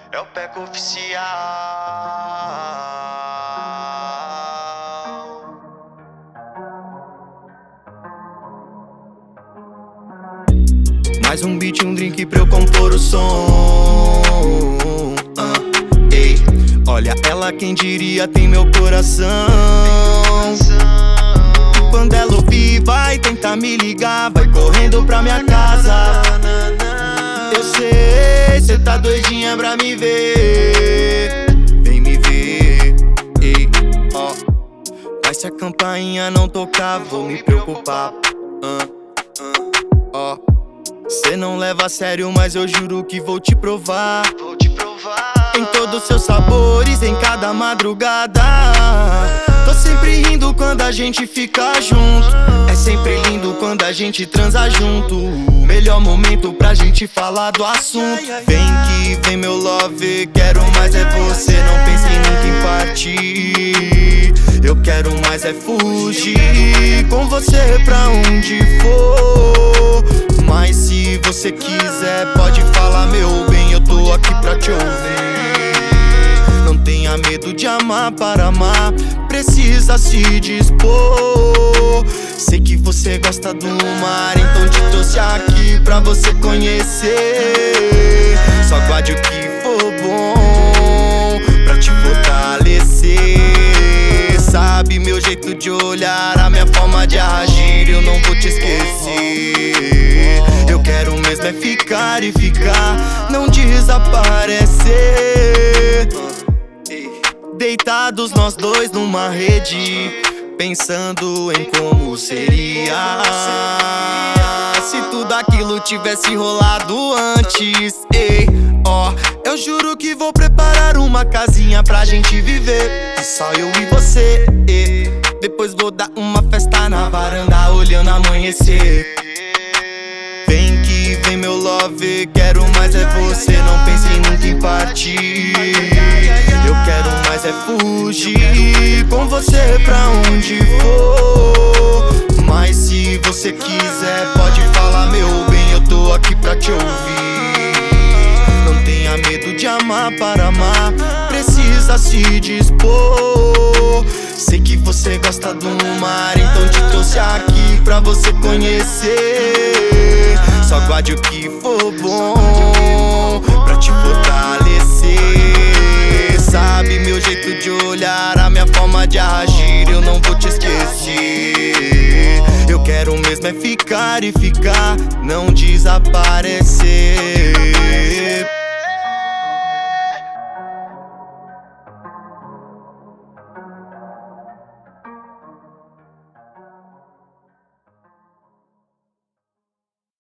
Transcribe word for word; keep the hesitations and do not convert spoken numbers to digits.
É o Peco Oficial. Mais um beat, um drink pra eu compor o som. uh, ei. Olha ela, quem diria, tem meu coração. E quando ela ouvir, vai tentar me ligar, vai correndo pra minha casa. Eu sei, cê tá doidinha pra me ver. Vem me ver, ei, ó. Mas se a campainha não tocar, vou me preocupar. uh, uh, Ó, cê não leva a sério, mas eu juro que vou te provar. Vou te provar em todos seus sabores, em cada madrugada. Tô sempre rindo quando a gente fica junto. É sempre lindo quando a gente transa junto. O melhor momento pra gente falar do assunto. Vem que vem meu love, quero mais é você. Não pense nunca em partir. Eu quero mais é fugir com você pra onde for. Mas se você quiser, pode falar, meu bem, eu tô aqui pra te ouvir. Não tenha medo de amar para amar, precisa se dispor. Sei que você gosta do mar, então te trouxe aqui pra você conhecer. Só guarde o que for bom pra te fortalecer. Sabe meu jeito de olhar, a minha forma de agir, eu não vou te esquecer. Eu quero mesmo é ficar e ficar, não desaparecer. Deitados nós dois numa rede, pensando em como seria se tudo aquilo tivesse rolado antes. Ei, ó, eu juro que vou preparar uma casinha pra gente viver, e só eu e você. Ei, depois vou dar uma festa na varanda, olhando amanhecer. Vem que vem meu love, quero mais é você. Não pense nunca em partir. Eu quero mais é fugir com você pra onde for. Mas se você quiser, pode falar, meu bem, eu tô aqui pra te ouvir. Não tenha medo de amar para amar, precisa se dispor. Sei que você gosta do mar, então te trouxe aqui pra você conhecer. Só guarde o que for bom pra te fortalecer. Sabe meu jeito de olhar, a minha forma de agir, eu não vou te esquecer. Eu quero mesmo é ficar e ficar, não desaparecer.